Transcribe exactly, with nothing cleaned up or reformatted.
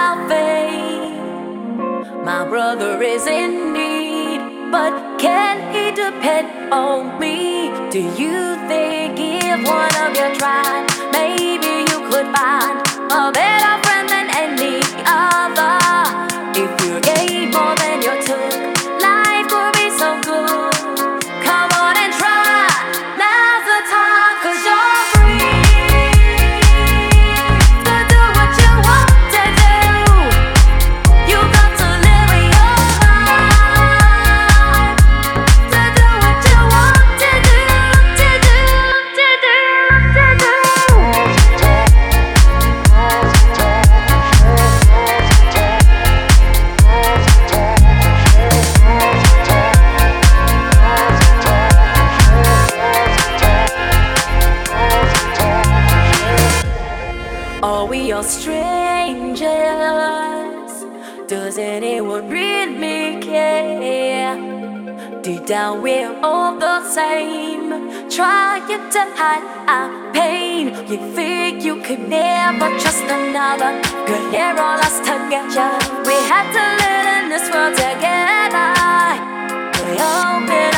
salvation. My brother is in need, but can he depend on me? Do you think if one of you tried, maybe you could find a better friend than any other? If you gave more than you took, life would be so good. Come on and try, now's the time, 'cause you're free to do what you want to do. You got to live your life, to do what you want to do, to do, to do, to do. Are we all strangers? Does anyone really care? Deep down we're all the same, trying to hide our pain. You think you could never trust another, but they're all us together. We had to live in this world together. We open